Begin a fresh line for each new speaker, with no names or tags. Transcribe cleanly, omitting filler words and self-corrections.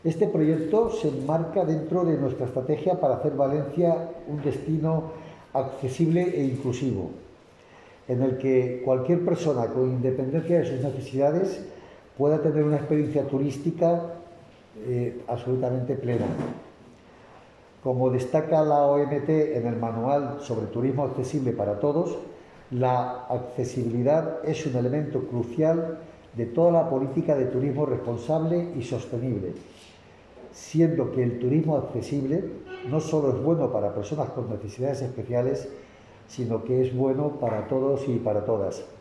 Este proyecto se enmarca dentro de nuestra estrategia para hacer Valencia un destino accesible e inclusivo, en el que cualquier persona, con independencia de sus necesidades, pueda tener una experiencia turística absolutamente plena. Como destaca la OMT en el Manual sobre Turismo Accesible para Todos, la accesibilidad es un elemento crucial de toda la política de turismo responsable y sostenible, siendo que el turismo accesible no solo es bueno para personas con necesidades especiales, sino que es bueno para todos y para todas.